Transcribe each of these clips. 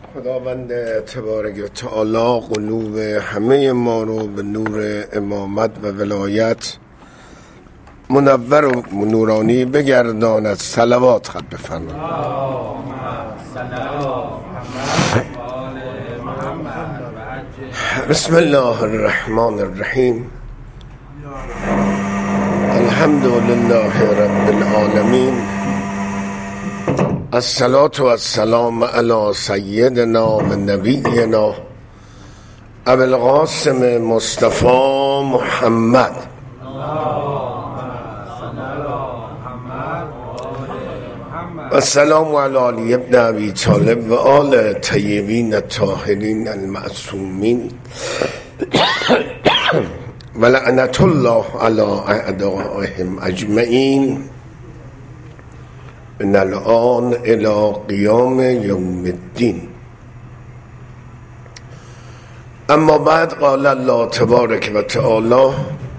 خداوند تبارک و تعالی قلوب همه ما رو به نور امامت و ولایت منور و نورانی بگرداند. صلوات خط بفرمایید. بسم الله الرحمن الرحیم. الحمد لله رب العالمین. الصلاة و السلام علی سیدنا و نبینا ابو القاسم مصطفی محمد و السلام علی علی ابن ابی طالب و آل طیبین الطاهرین المعصومین و لعنت الله علی اعدائهم اجمعین من الان الى قیام یوم الدین. اما بعد قال الله تبارک و تعالی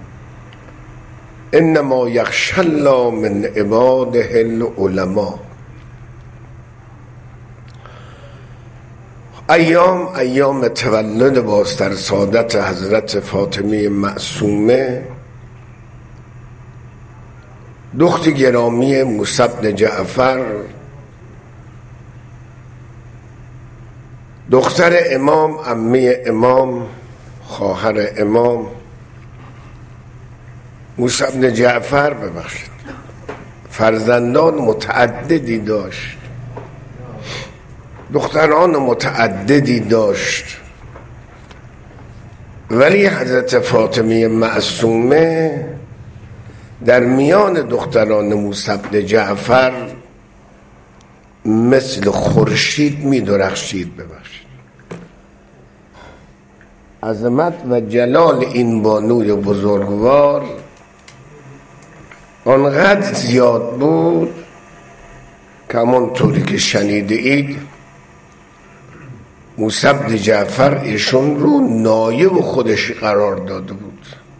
انما یخشی الله من عباده العلماء. ایام تولد بازتر سعادت حضرت فاطمه معصومه، دختر گرامی موسی بن جعفر، دختر امام، عمه امام، خواهر امام موسی بن جعفر فرزندان متعددی داشت، دختران متعددی داشت، ولی حضرت فاطمه معصومه در میان دختران موسی بن جعفر مثل خورشید می درخشید. ببخشید، عظمت و جلال این بانوی بزرگوار آنقدر زیاد بود که همانطوری که شنیده اید موسی بن جعفر ایشون رو نایب خودش قرار داده بود.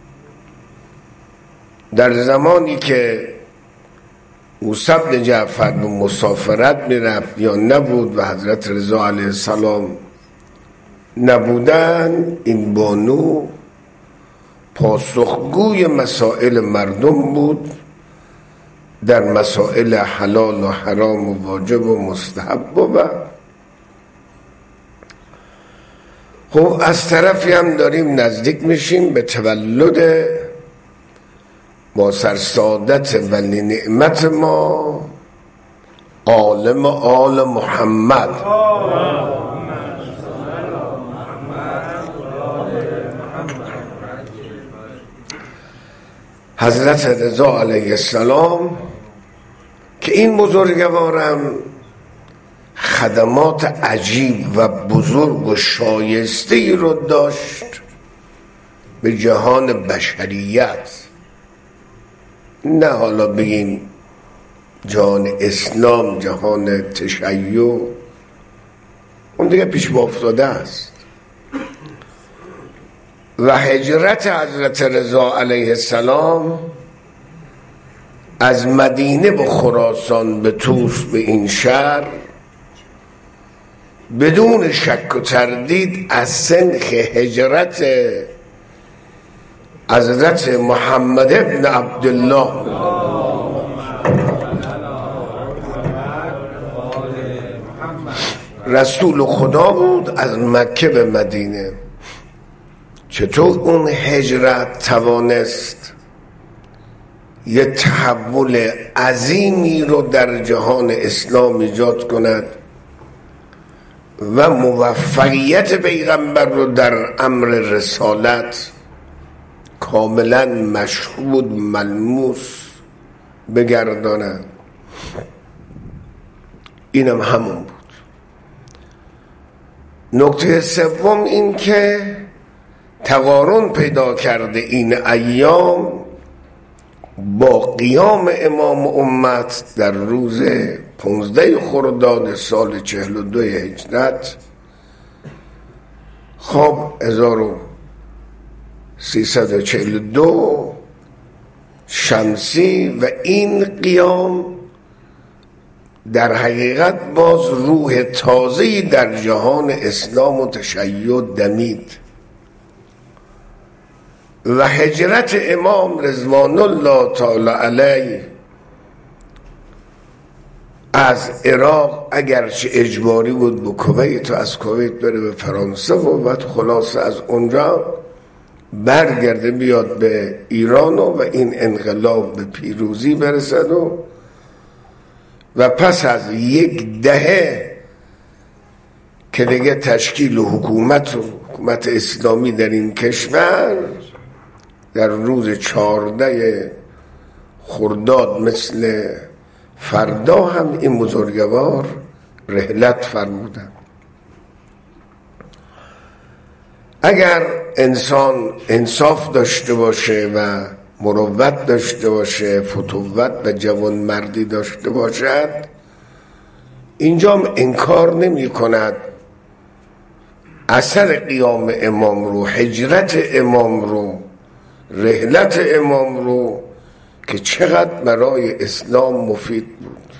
در زمانی که موسی بن جعفر به مسافرت میرفت یا نبود و حضرت رضا علیه السلام نبودن، این بانو پاسخگوی مسائل مردم بود، در مسائل حلال و حرام و واجب و مستحب و خب از طرفی هم داریم نزدیک میشیم به تولد با سرسعادت ولی نعمت ما عالم آل محمد حضرت رضا علیه السلام، که این بزرگوارم خدمات عجیب و بزرگ و شایسته رو داشت به جهان بشریت، نه حالا بگیم جهان اسلام، جهان تشیع، اون دیگه پیش با افتاده است. و هجرت حضرت رضا علیه السلام از مدینه به خراسان به طوس به این شهر بدون شک و تردید از سنخ هجرت حضرت محمد ابن عبدالله رسول خدا بود از مکه به مدینه. چطور اون هجرت توانست یه تحول عظیمی رو در جهان اسلام ایجاد کند و موفقیت پیغمبر رو در امر رسالت کاملا مشهود ملموس بگرداند. اینم همون بود. نکته سوم این که تقارن پیدا کرده این ایام با قیام امام امت در روز 15 خرداد سال 42 هجرت، خب 1342 شمسی، و این قیام در حقیقت باز روح تازه‌ای در جهان اسلام و تشیع دمید و هجرت امام رضوان الله تعالی علیه از عراق اگرچه اجباری بود به کویت و از کویت بره به فرانسه و بعد خلاصه از اونجا برگرده بیاد به ایران و این انقلاب به پیروزی برسد و پس از یک دهه که دیگه تشکیل حکومت اسلامی در این کشور در روز 14 خرداد مثل فردا هم این بزرگوار رحلت فرمودن. اگر انسان انصاف داشته باشه و مروت داشته باشه، فتوت و جوانمردی داشته باشد، اینجا انکار نمی کند اثر قیام امام رو، هجرت امام رو، رحلت امام رو که چقدر برای اسلام مفید بود.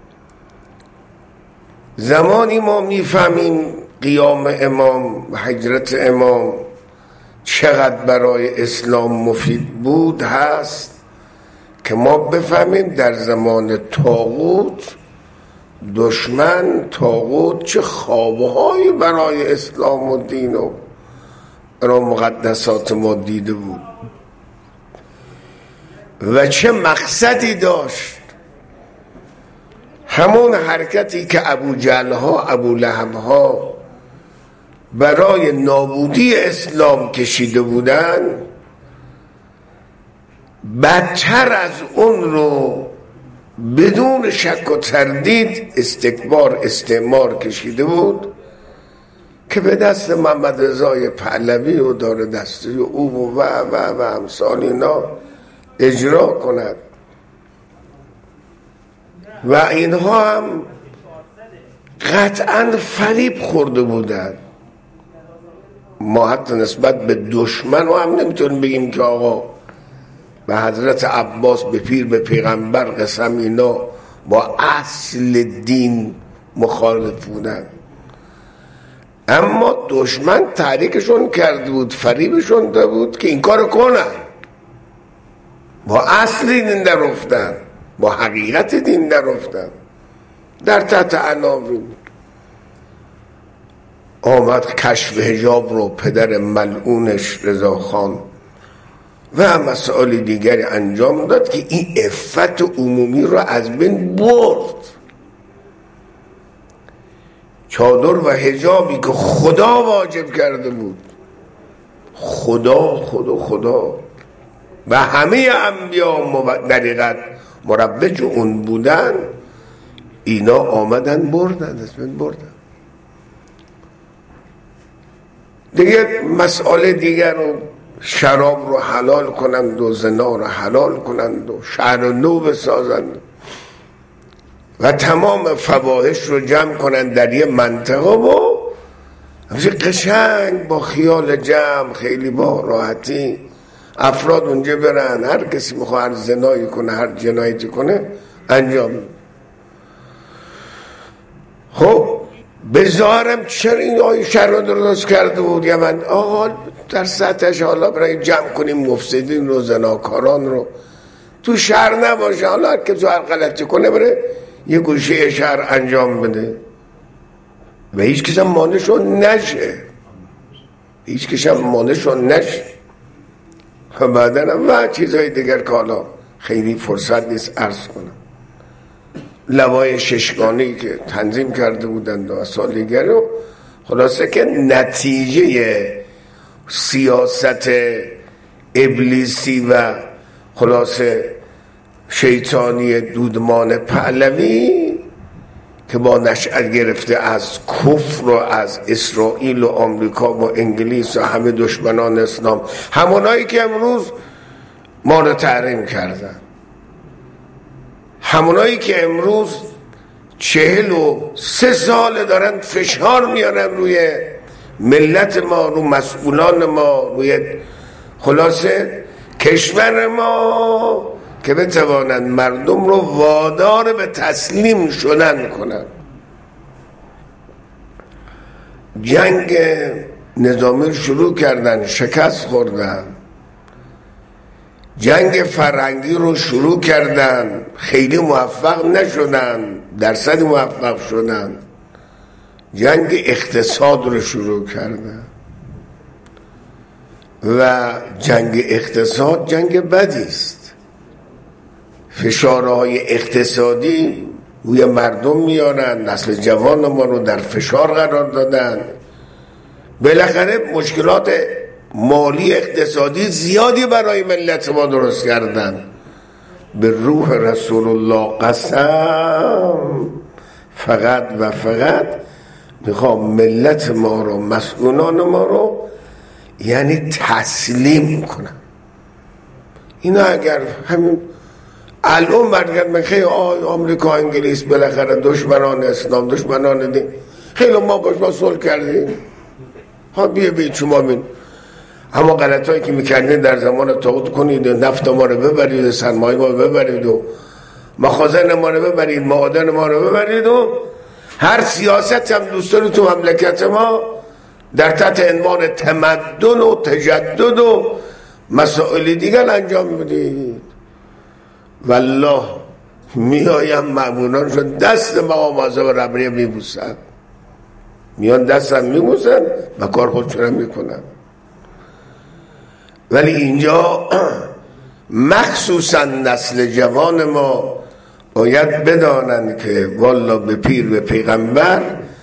زمانی ما میفهمیم قیام امام و هجرت امام چقدر برای اسلام مفید بود هست که ما بفهمیم در زمان طاغوت دشمن طاغوت چه خوابهایی برای اسلام و دین و برای مقدسات ما دیده بود و چه مقصدی داشت. همون حرکتی که ابو جهل ها، ابو لهب ها برای نابودی اسلام کشیده بودن، بدتر از اون رو بدون شک و تردید استعمار کشیده بود که به دست محمد رضای پهلوی و دار دستی او و امثال اینا اجرا کند و اینها هم قطعا فریب خورده بودند. ما حتی نسبت به دشمن و هم نمیتونیم بگیم که آقا به حضرت عباس، به پیر، به پیغمبر قسم اینا با اصل دین مخالف بودن، اما دشمن تحریکشون کرده بود، فریبشون داده بود که این کار کنن، با اصل دین در افتن، با حقیقت دین در افتن، در تحت عناوین آمد کشف حجاب رو پدر ملعونش رضاخان و مسائل دیگری انجام داد که این عفت عمومی رو از بین برد. چادر و حجابی که خدا واجب کرده بود، خدا و همه انبیا دقیقت مروج اون بودن، اینا آمدن بردن، از بین بردن. دیگه مسئله دیگر رو، شراب رو حلال کنند و زنا رو حلال کنند و شهر نو بسازند و تمام فواحش رو جمع کنند در یه منطقه و همچه قشنگ با خیال جمع، خیلی با راحتی افراد اونجا برن، هر کسی میخواه هر زنایی کنه، هر جنایتی کنه انجام. خب به ظاهرم چرا این آیه شر رو درست کرده بود؟ یا من آقا در سطحش حالا برای جمع کنیم مفسدین رو، زناکاران رو تو شهر نباشه، حالا هر که تو هر غلطی کنه بره یه گوشه شهر انجام بده و هیچ کسی مانعشون نشه، هیچ کسی مانعشون نشه. بعدن هم و چیزهای دیگر که حالا خیلی فرصت نیست عرض کنم، لوای ششگانی که تنظیم کرده بودند و سال دیگر رو، خلاصه که نتیجه سیاست ابلیسی و خلاصه شیطانی دودمان پهلوی که با نشأت گرفته از کفر و از اسرائیل و آمریکا و انگلیس و همه دشمنان اسلام، همونایی که امروز ما رو تحریم کردن، همونایی که امروز 43 سال دارن فشار میارن روی ملت ما، روی مسئولان ما، روی خلاصه کشور ما که بتوانند مردم رو وادار به تسلیم شدن کنند. جنگ نظامی رو شروع کردن، شکست خوردن. جنگ فرهنگی رو شروع کردن، خیلی موفق نشدن، درصد موفق شدن. جنگ اقتصاد رو شروع کردن و جنگ اقتصاد جنگ بدی است. فشارهای اقتصادی روی مردم میارن، نسل جوان ما رو در فشار قرار دادن. بالاخره مشکلات مالی اقتصادی زیادی برای ملت ما درست کردن. به روح رسول الله قسم، فقط و فقط میخوام ملت ما رو، مسئولان ما رو یعنی تسلیم کنن. اینا اگر همین الان برگرد بخیر آمریکا انگلیس بالاخره دشمنان اسلام، دشمنان دین، خیلی ما با صلح کردیم، ها بیا شما بین اما غلط هایی که میکردین در زمان طاغوت کنید، نفت ما رو ببرید، سرمایه ما رو ببرید و مخازن ما رو ببرید، معادن ما رو ببرید و هر سیاست هم دوستان تو مملکت ما در تحت عنوان تمدن و تجدد و مسائل دیگر انجام بدید. والله میایم مأمونان شد دست مقام اعظم ربریه میبوسن، میان دستم میبوسن و کار خودشون میکنن. ولی اینجا مخصوصا نسل جوان ما باید بدانند که والله به پیر و پیغمبر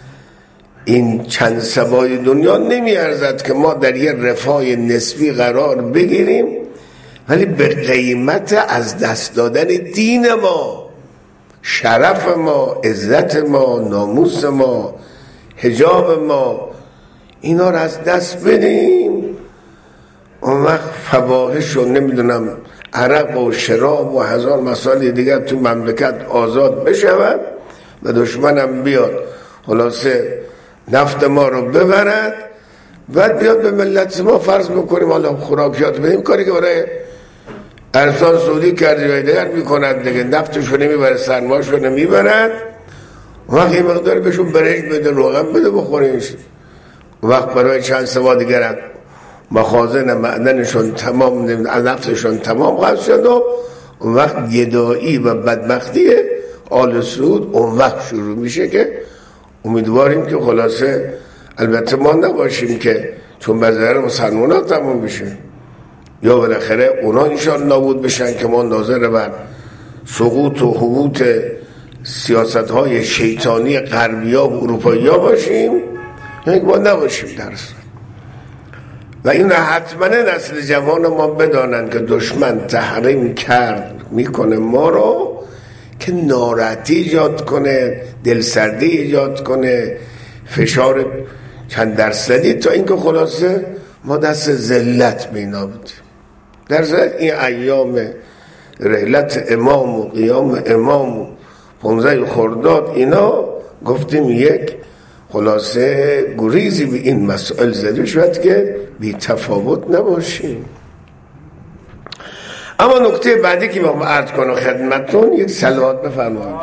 این چند سبای دنیا نمیارزد که ما در یه رفاه نسبی قرار بگیریم ولی به قیمت از دست دادن دین ما، شرف ما، عزت ما، ناموس ما، حجاب ما، اینا رو از دست بدیم. اون وقت فواحش رو نمیدونم عرق و شراب و هزار مسائل دیگر تو مملکت آزاد بشود و دشمنم بیاد خلاصه نفت ما رو ببرد، بعد بیاد به ملت ما فرض بکنیم حالا خوراکیات بدیم، کاری که برای عربستان سعودی کردی و دیگر میکند دیگه، نفتشو نمیبرد، سرمایه‌شو نمیبرد، وقت این مقدار بهشون برنج بده، روغن بده بخورینش، وقت برای چند سوا دیگر مخازن معدنشون تمام، نفتشون تمام قطع شد و اون وقت گدایی و بدبختی آل سعود اون وقت شروع میشه که امیدواریم که خلاصه البته ما نباشیم که چون بذاره مسلمان ها تمام بشه یا بالاخره اونا انشان نابود بشن که ما ناظر بر سقوط و حبوط سیاست های شیطانی غربی ها و اروپایی ها باشیم، یعنی ما نباشیم درست. و این حتما نسل جوان ما بدانند که دشمن تحریم کرد میکنه ما رو که ناراحتی ایجاد کنه، دلسردی ایجاد کنه، فشار چند درصدی، تا اینکه خلاصه ما دست ذلت بینا بودیم. در ضمن این ایام رحلت امام و قیام امام و 15 خرداد اینا گفتیم یک خلاصه گریزی به این مسائل زده شد که بی تفاوت نباشیم. اما نکته بعدی که ما عرض کنم خدمتون، یک صلوات بفرمایید.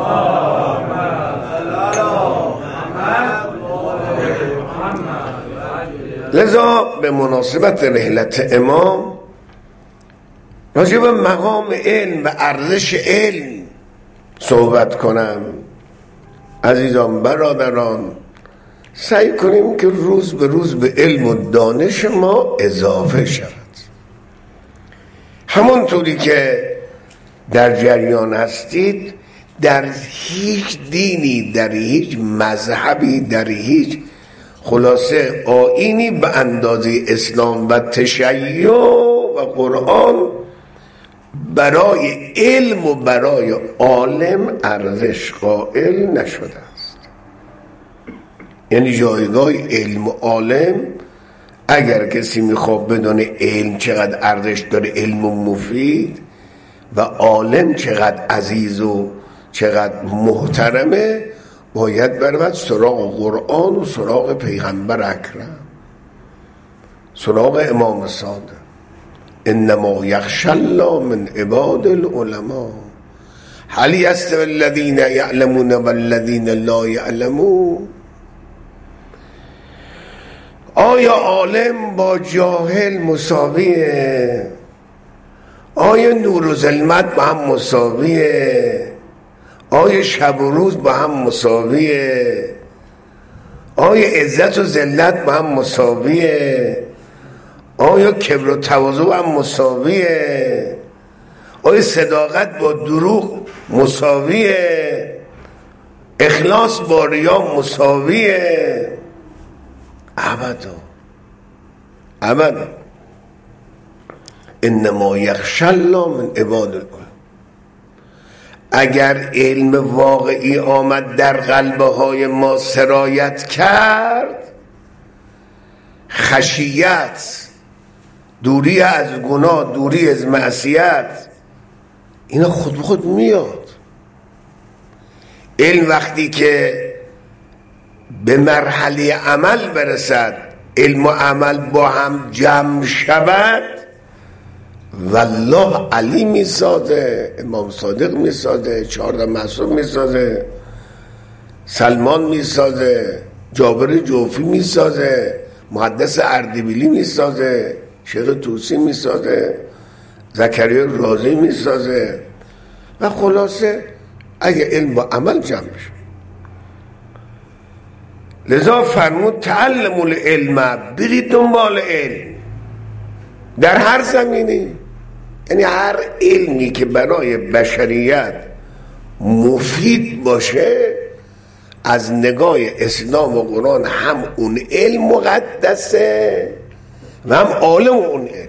لذا به مناسبت رحلت امام راجع به مقام علم و ارزش علم صحبت کنم. عزیزان برادران، سعی کنیم که روز به روز به علم و دانش ما اضافه شود. همونطوری که در جریان هستید، در هیچ دینی، در هیچ مذهبی، در هیچ خلاصه آیینی به اندازه اسلام و تشیع و قرآن برای علم و برای عالم ارزش قائل نشده است. یعنی جایگاه علم و عالم، اگر کسی میخواد بدونه علم چقدر ارزش داره، علم و مفید، و عالم چقدر عزیز و چقدر محترمه، باید برود سراغ قرآن و سراغ پیغمبر اکرم، سراغ امام صادق. انما یخشی الله من عباد العلماء هل یستوی الذین یعلمون والذین لا یعلمون. آیا عالم با جاهل مساویه؟ آیا نور و ظلمت با هم مساویه؟ آیا شب و روز با هم مساویه؟ آیا عزت و ذلت با هم مساویه؟ آیا کبر و تواضع با هم مساویه؟ آیا صداقت با دروغ مساویه؟ اخلاص با ریا مساویه؟ ابدا. انما یخشی الله من عباد العلماء. اگر علم واقعی آمد در قلبه های ما سرایت کرد، خشیت، دوری از گناه، دوری از معصیت، اینا خود به خود میاد. علم وقتی که به مرحله عمل برسد، علم و عمل با هم جمع شود، والله علی میسازه، امام صادق میسازه، 14 معصوم میسازه، سلمان میسازه، جابر جوفی میسازه، محدث اردبیلی میسازه، شیخ طوسی میسازه، زکریا رازی میسازه. و خلاصه اگه علم با عمل جمع بشه، لذا فرمود تعلموا العلم، برید دنبال علم در هر زمینی. یعنی هر علمی که برای بشریت مفید باشه، از نگاه اسلام و قرآن هم اون علم مقدسه و هم عالم اون علم.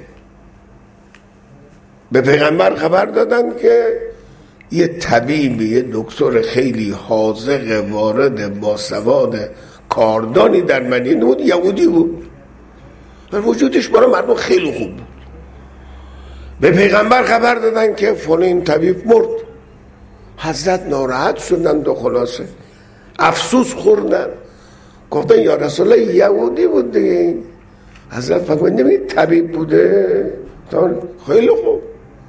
به پیغمبر خبر دادن که یه طبیب، یه دکتر خیلی حاذق، وارد، باسواد، کاردانی در مدینه بود، یهودی بود و وجودش برای مردم خیلی خوب بود. به پیغمبر خبر دادن که فلان طبیب مرد. حضرت ناراحت شدن و خلاصه افسوس خوردن، گفتن یا رسول الله یهودی بود دیگه. حضرت فرمود نمی‌دونی طبیب بوده؟ خیلی خوب،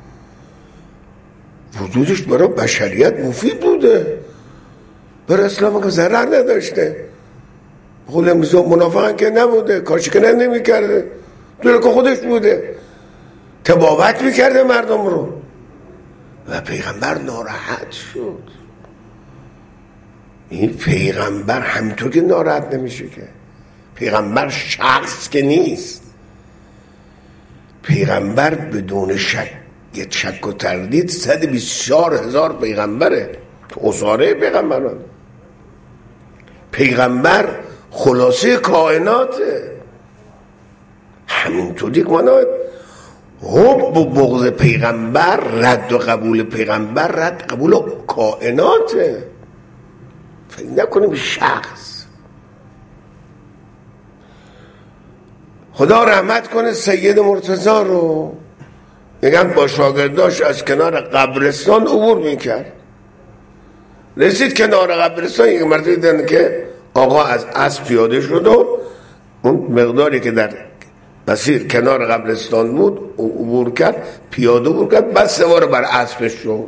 وجودش برای بشریت مفید بوده، برای اسلام که ضرر نداشته. خود منافقا که نبوده، کارشکنه نمی کرده، دوره که خودش بوده، تبابت میکرده مردم رو. و پیغمبر ناراحت شد. این پیغمبر همینطور که ناراحت نمیشه که، پیغمبر شخص که نیست. پیغمبر بدون شک و تردید 124,000 پیغمبره، اساره پیغمبران. پیغمبر خلاصه کائناته. همینطوری که مانا حب و بغض پیغمبر، رد و قبول پیغمبر، رد قبول کائناته. فکر نکنیم شخص. خدا رحمت کنه سید مرتضی رو، میگن با شاگرداش از کنار قبرستان عبور میکرد. رسید کنار قبرستان، یک مرتبه دیدن که آقا از اسب پیاده شد و اون مقداری که در مسیر کنار قبرستان بود عبور کرد، پیاده عبور کرد، بعد سوار بر اسبش شد.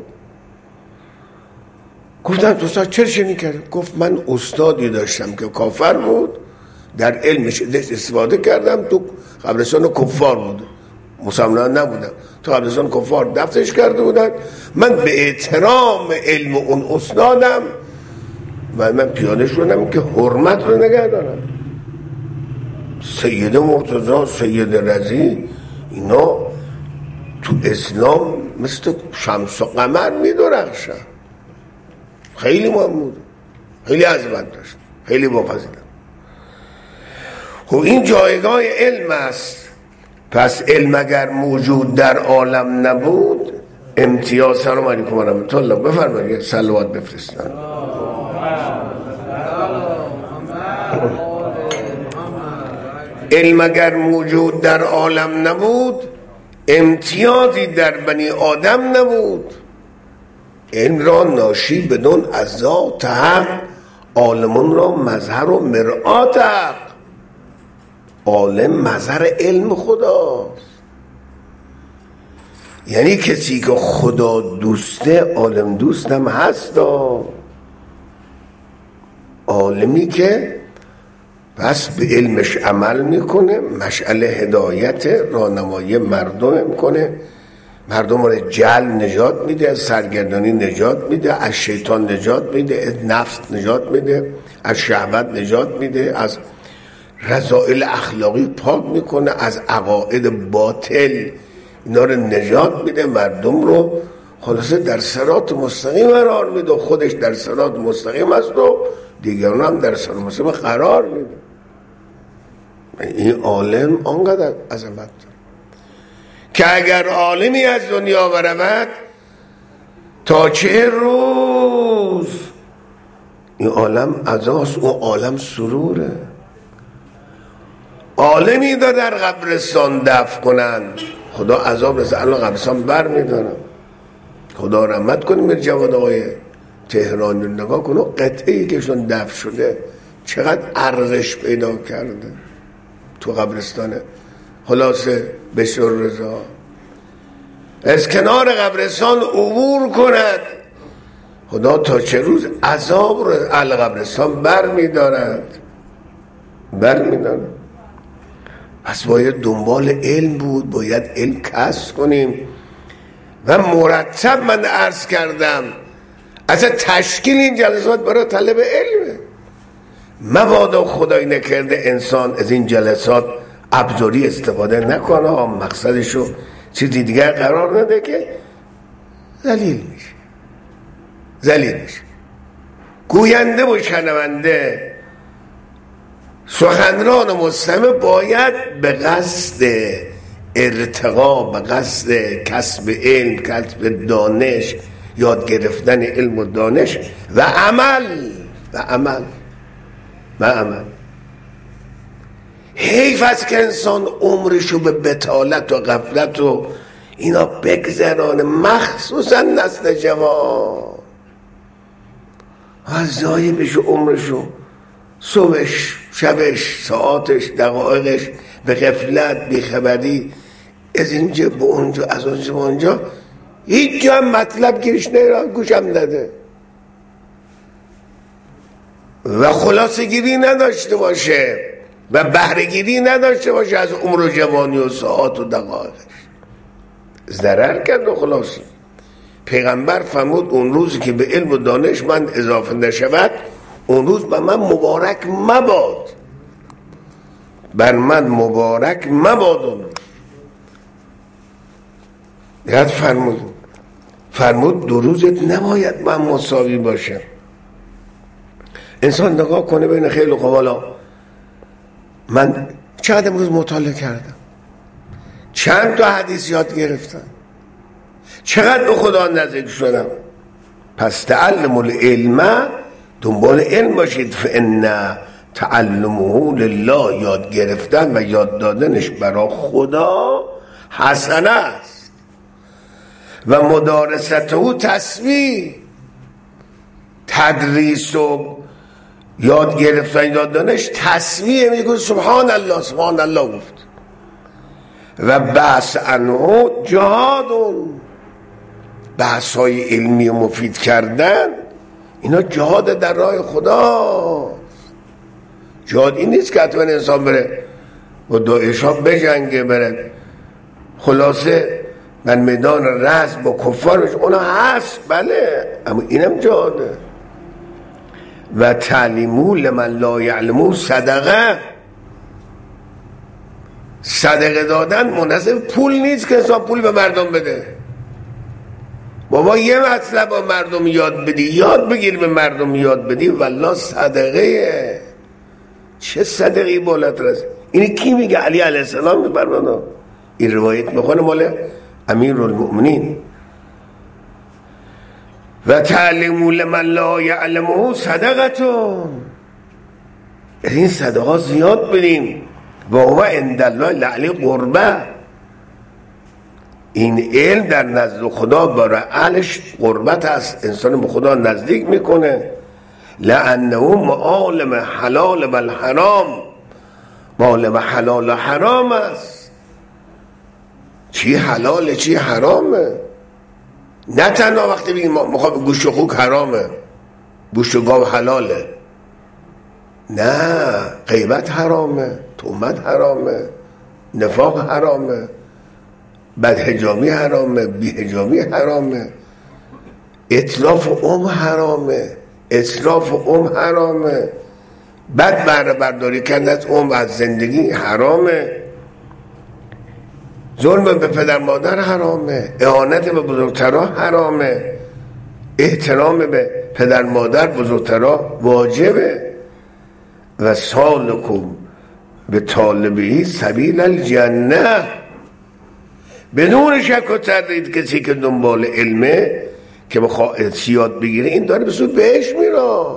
گفتن تو چرا چنین کرد؟ گفت من استادی داشتم که کافر بود، در علمش استفاده کردم، تو قبرستان کفار بود، مسلمان نبودم، تو قبرستان کفار دفنش کرده بودن، من به احترام علم اون استادم و من پیاده شدم که حرمت رو نگه دارم. سید مرتضی، سید رضی، اینا تو اسلام مثل شمس و قمر می‌درخشن. خیلی مهم بود، خیلی عظمت داشت، خیلی بافضیلت. خب این جایگاه علم است. پس علم اگر موجود در عالم نبود، امتیاز. سلام علیکم و رحمت الله. بفرمایید صلوات بفرستن. علم اگر موجود در عالم نبود، امتیازی در بنی آدم نبود. علم را ناشی بدون از ذات حق، عالمون را مظهر و مرآت حق. عالم مظهر علم خداست. یعنی کسی که خدا دوسته عالم دوستم هست. عالمی که پس به علمش عمل میکنه، مشعل هدایت راهنمایی مردم میکنه، مردم رو جل نجات میده، از سرگردانی نجات میده، از شیطان نجات میده، از نفس نجات میده، از شهوت نجات میده، از رذائل اخلاقی پاک میکنه، از عقاید باطل اینا رو نجات میده، مردم رو خلاصه در صراط مستقیم قرار میده، خودش در صراط مستقیم است و دیگران هم در صراط مستقیم قرار میده. این عالم آنقدر عظمت داره که اگر عالمی از دنیا برود تا 40 روز این عالم عزاست، اون عالم سروره. عالمی در قبرستان دفن کنند خدا عذاب رسه، الان قبرستان بر میدارم. خدا رحمت کنه میر جواد آقای تهرانی، نگاه کنه قطعی که شون دفن شده چقدر ارزش پیدا کرده تو قبرستانه. خلاصه بشر رضا از کنار قبرستان عبور کند خدا تا 40 روز عذاب رو قبرستان بر میدارد. پس باید دنبال علم بود، باید علم کسب کنیم و مرتب من عرض کردم اصلا تشکیل این جلسات برای طلب علمه. مبادا خدای نکرده انسان از این جلسات ابزاری استفاده نکنه، مقصدشو چیزی دیگر قرار نده که ذلیل میشه. گوینده و شنونده، سخنران و مستمع باید به قصد ارتقا، به قصد کسب علم، کسب دانش، یاد گرفتن علم و دانش و عمل حیف است که انسان عمرشو به بطالت و غفلت و اینا بگذرانه، مخصوصا نسل جوان. از ضایع بشه عمرشو، صبحش، شبش، ساعتش، دقایقش به غفلت، بیخبری، از اینجا به اونجا، از اونجا به اونجا، هیچ جا هم مطلب گیرش نیرا، گوشم نده و خلاصه گیری نداشته باشه و بهره گیری نداشته باشه از عمر و جوانی و ساعت و دقایقش. ضرر کرد و خلاصه. پیغمبر فرمود اون روزی که به علم و دانش من اضافه نشود اون روز به من مبارک مباد، بر من مبارک مباد. اون یاد فرمود 2 روزت نباید من مساوی باشه. انسان نگاه کنه بین خیلی قوالا، من چقدر امروز مطالعه کردم، چند تا حدیث یاد گرفتم، چقدر به خدا نزدیک شدم. پس تعلم العلم، دنبال علم باشید. فان تعلمه لله، یاد گرفتن و یاد دادنش برای خدا حسنه است و مدارسته تسبیح. تدریس و یاد گرفتن یاد دانش تسبیح، میگه سبحان الله سبحان الله گفت. و بحث عنه جهادون، بحث های علمی و مفید کردن اینا جهاد در راه خدا. جهاد این نیست که حتما انسان بره با داعش ها بجنگه، بره خلاصه من میدان رزم با کفارش، اونا هست بله، اما اینم جهاده. و تعلیمو لمن لا یعلمو صدقه دادن مناسب پول نیست که انسان پول به مردم بده. بابا یه مطلب با مردم یاد بدی، یاد بگیر به مردم یاد بدی، والله صدقه. چه صدقی بالاتر است؟ اینی کی میگه؟ علی علیه السلام میفرماد. این روایت میخونه مال امیرالمؤمنین. و تعلموا لمن لا یعلمه صدقتون، این صدقات زیاد بدیم. و هو عند الله لعلی قربه، این علم در نزد خدا برای اهلش قربت است، انسان به خدا نزدیک میکنه. لانه معالم حلال و الحرام، معالم حلال و حرام است. چی حلاله چی حرامه. نه تنها وقتی بگیم ما گوشت و خوک حرامه، گوشت و گاو حلاله، نه، غیبت حرامه، تهمت حرامه، نفاق حرامه، بدحجابی حرامه، بیحجابی حرامه، اتلاف حرامه، اسراف حرامه، بد بهره برداری کردن از از زندگی حرامه، ظلم به پدر مادر حرامه، اهانت به بزرگترها حرامه، احترام به پدر مادر بزرگترها واجبه. و سالکم به طالبی سبیل الجنه، بدون شک و تردید کسی که دنبال علمه که بخواد سیاد بگیره این داره به سوی بهش میره.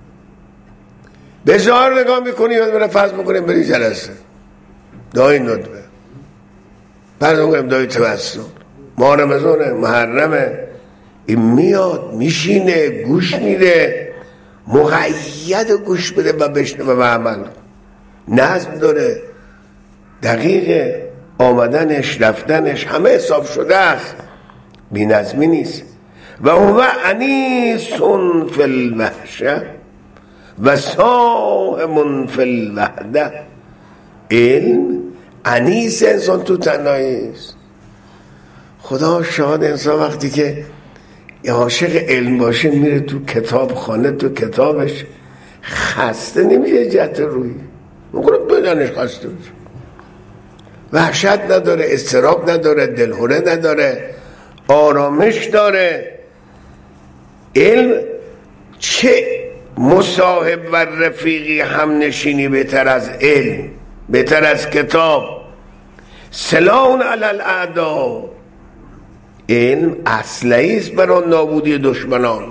به ظاهر نگاه میکنی یاد بره فرض میکنیم بری جلسه دایی ندبه پردون کنیم دایی توسط ماه رمضانه محرمه، این میاد میشینه گوش میده، مقید گوش بده و بشنوه و عمل نظم داره، دقیقه، آمدنش رفتنش همه حساب شده است، بی نظمی نیست. و هو انیس فی الوحشه و صائم فی الوحده. علم انیس انسان تو تنهایی است. خدا شاهد انسان وقتی که عاشق علم باشه میره تو کتاب خانه، تو کتابش خسته نمیشه، جت روی میکنه بدنش خسته بشه، وحشت نداره، اضطراب نداره، دلهوره نداره، آرامش داره. علم چه مصاحب و رفیقی هم نشینی بهتر از علم، بهتر از کتاب. سلاح علی الاعداء، علم اسلحه‌ای است برای نابودی دشمنان.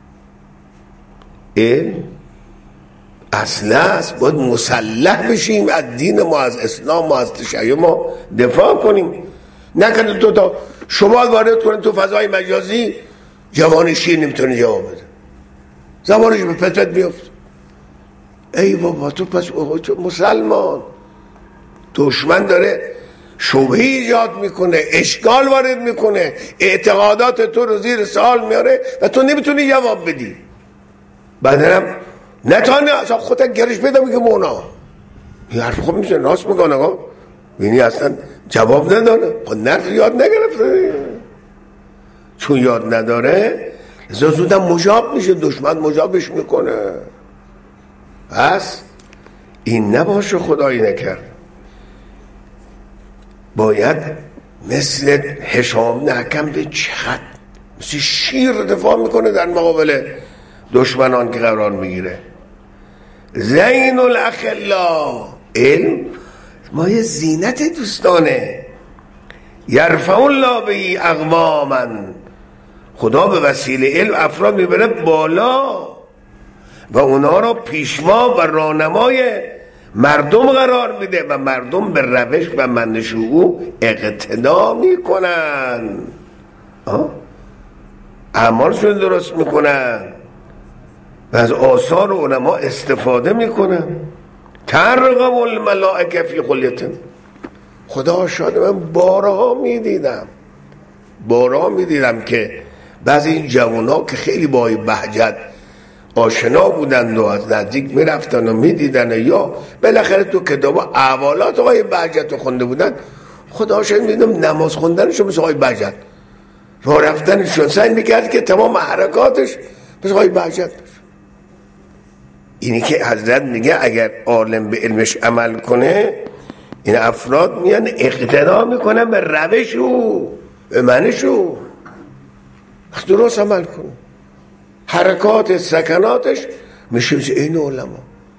علم اسلحه است، باید مسلح بشیم، از دین ما، از اسلام ما، از تشیع ما دفاع کنیم. نکنه تو تا شما وارد کنید تو فضای مجازی، جوان شیر نمیتونه جواب بده، زبانش به پتت بیفت. ای بابا تو پس مسلمان، دشمن داره شبهه ایجاد میکنه، اشکال وارد میکنه، اعتقادات تو رو زیر سوال میاره و تو نمیتونی جواب بدی. بعدم نتانه اصلا خودت گرش پیدا میگه مونا این حرف خوب میشه، راست میکنه آقا، بینی اصلا جواب نداره. خود نرد یاد نگرفته، چون یاد نداره زودم مجاب میشه، دشمن مجابش میکنه. پس این نباشه، خدایی نکرد. باید مثل هشام نحکم به چقدر مثل شیر دفاع میکنه در مقابل دشمنان که قرار میگیره. زین الاخلا، علم مایه زینت دوستانه. یرفع الله به اقواما، خدا به وسیله علم افراد میبره بالا و اونا رو پیشوا و راهنمای مردم قرار میده و مردم به روش و منش او اقتدا میکنن، اعمالشون درست میکنن و از آثار علما استفاده میکنن. ترقب الملائکه فی خلیتهم. خدا شاید من بارها میدیدم که بعضی این جوانا که خیلی با بهجت آشنا بودند و از نزدیک میرفتن و میدیدن یا بالاخره تو کتاب احوالات آقای بهجت رو خونده بودن، خدا شاید میدونم نماز خوندنشون مثل آقای بهجت، راه رفتنشون سعی میکرد که تمام حرکاتش مثل آقای بهجت باشه. اینی که حضرت میگه اگر عالم به علمش عمل کنه، این افراد میان اقتدا میکنن به روش او، به منش او، درست عمل کنه، حرکات سکناتش میشه مثل این علما.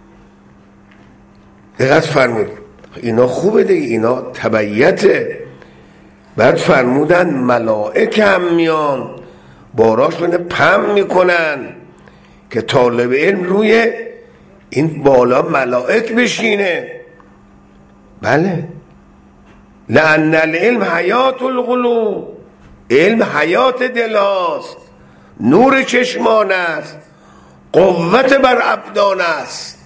دقت فرمود اینا خوبه دیگه، اینا تبعیته. بعد فرمودن ملائکه هم میان باراشون پم میکنن که طالب علم روی این بالا ملائک بشینه. بله، لأن العلم حیات القلوب، علم حیات دل هاست، نور چشمان است، قوت بر ابدان است.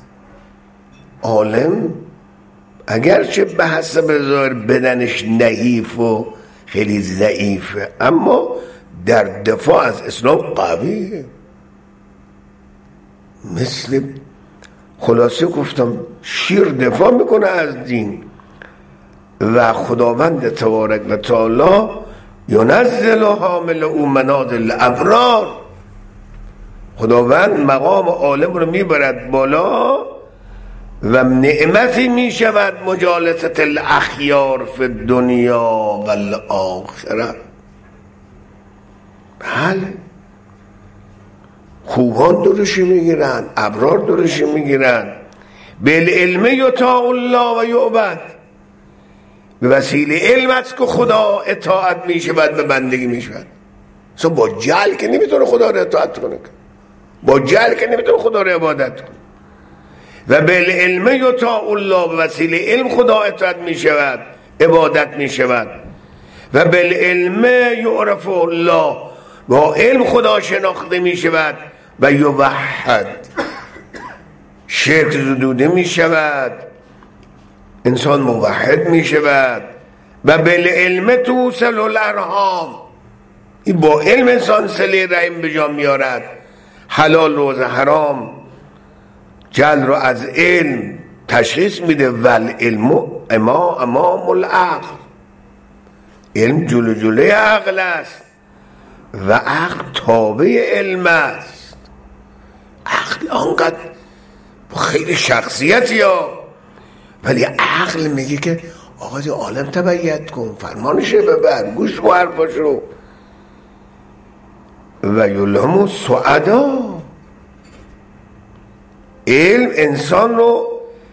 عالم اگرچه به حسب ظاهر بدنش نحیف و خیلی ضعیفه، اما در دفاع از اسلام قویه. مثل خلاصه گفتم شیر دفاع میکنه از دین و خداوند تبارک و تعالی ینزل حامل او منازل الابرار. خداوند مقام عالم رو میبرد بالا و نعمتی میشود مجالست الاخیار فی الدنیا و الاخره. بله، خوبان درشی میگیرن، ابرار درشی میگیرن. بالعلم یطاع الله و یعبد، به وسیله علم است که خدا اطاعت میشود و بندگی میشود. اصلا با جهل که نمیتونه خدا رو اطاعت کنه، با جهل که نمیتونه خدا رو عبادت کنه. و بالعلم یطاع الله، به وسیله علم خدا اطاعت میشود، عبادت میشود. و بالعلم یعرف الله، با علم خدا شناخته میشود. و یوحد، شرک زدوده میشود، انسان موحد میشود. و بالعلم توصل الارحام، این با علم انسان صله رحم به جا میارد، حلال رو از حرام، جهل رو از علم تشخیص میده. والعلم امام العقل، علم جلوی عقل است و عقل تابع علم است. عقل آنقدر خیلی شخصیتی ها، ولی عقل میگه که آقا دی عالم تبعیت کن، فرمانشه ببر، گوش کن حرفاشو. و یلهم سعدا، علم انسان رو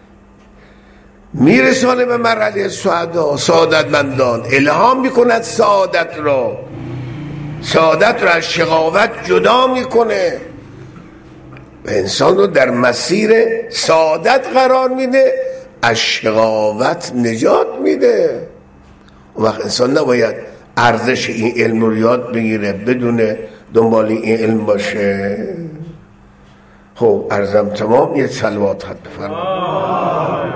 میرسانه به مرحله سعدا، سعادتمندان. الهام میکند سعادت را، سعادت را از شقاوت جدا میکنه و انسان رو در مسیر سعادت قرار میده، از شقاوت نجات میده. اون وقت انسان نباید ارزش این علم رو یاد بگیره بدون دنبال این علم باشه. خب عرضم تمام، یه صلوات خط بفرمایید.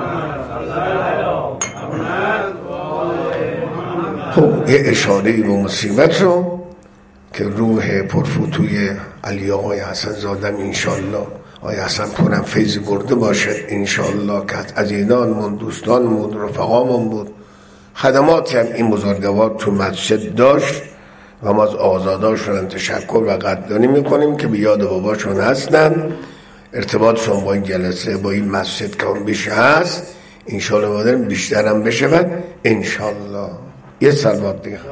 خب یه اشاره به مصیبت رو که روح پرفتوی علی آقای حسن زادم انشالله، آقای حسن کنم فیضی برده باشد انشالله، که از عزیزانمون، دوستانمون، رفقامون بود. خدماتی هم این بزرگوار تو مسجد داشت و ما از آزاداشون تشکر و قدردانی میکنیم که به یاد باباشون هستن. ارتباطشون با این جلسه، با این مسجد که هم بیشه هست، انشالله بادرم بیشتر هم بشود انشالله. یه صلوات دیگه.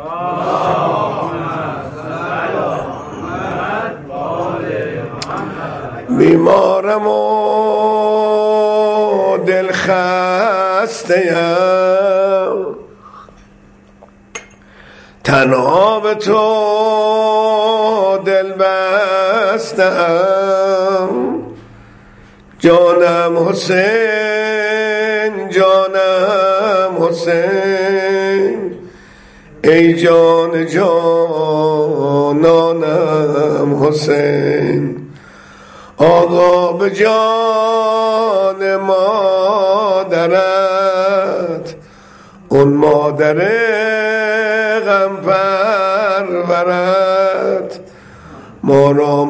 بیمارم و دل خسته‌ام، تنها به تو دل بسته‌ام. جانم حسین، جانم حسین، ای جان جانانم حسین. آقا به جان مادرت، اون مادر غم پرورت، ما را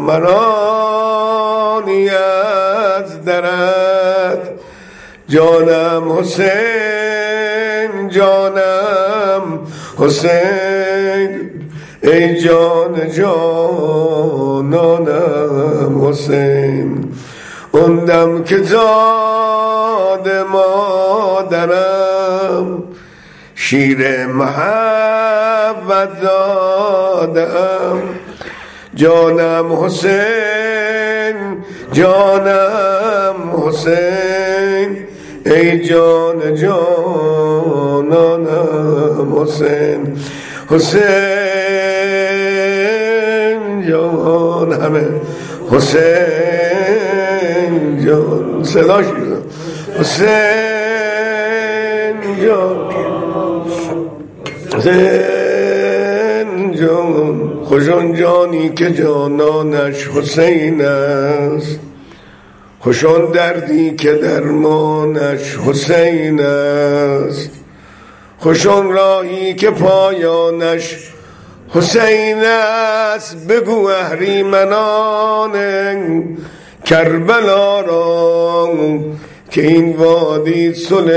مرانی از درت. جانم حسین، جانم حسین، ای جان جانانم حسین. اون دم که زاد مادرم، شیر محبت زادم. جانم حسین، جانم حسین، ای جان جانانم حسین. حسین جان، همه حسین جان، صداش میزن. حسین جان، حسین جان، خوشان جانی که جانانش حسین است، خوشان دردی که درمانش حسین است. خوشون راهی که پایانش حسین است، بگو اهریمنان کربلا را که این وادی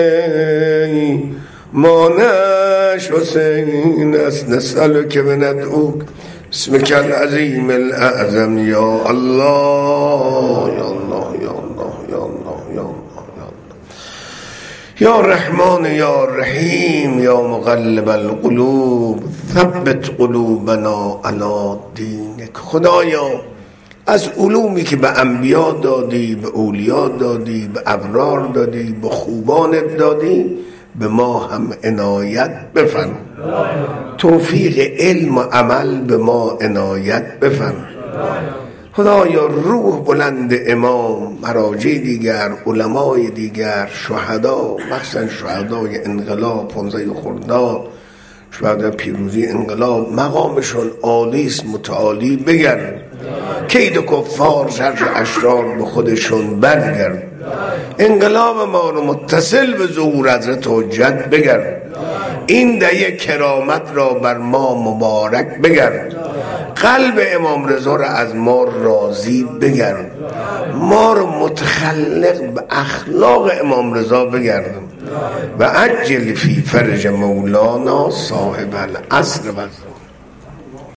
سلیمانش حسین است. نسألک بندعوک اسمک العظیم الاعظم یا الله یا الله یا الله یا الله یا الله یا رحمان یا رحیم یا مقلب القلوب ثبت قلوبنا علی دینک. خدایا از علومی که به انبیا دادی، به اولیا دادی، به ابرار دادی، به خوبانت دادی، به ما هم عنایت بفرما. توفیق علم و عمل به ما عنایت بفرما. خدایا روح بلند امام، مراجع دیگر، علمای دیگر، شهدا، مخصوصا شهدای انقلاب 15 خرداد، شهدای پیروزی انقلاب، مقامشون عالیست، متعالی بگرد. کید کفار شر اشرار به خودشون برگرد. انقلاب ما رو متصل به ظهور حضرت حجت بگرد. این دهه کرامت را بر ما مبارک بگرد. قلب امام رضا را از ما راضی بگرد. ما رو متخلق به اخلاق امام رضا بگرد. و عجل فی فرج مولانا صاحب العصر و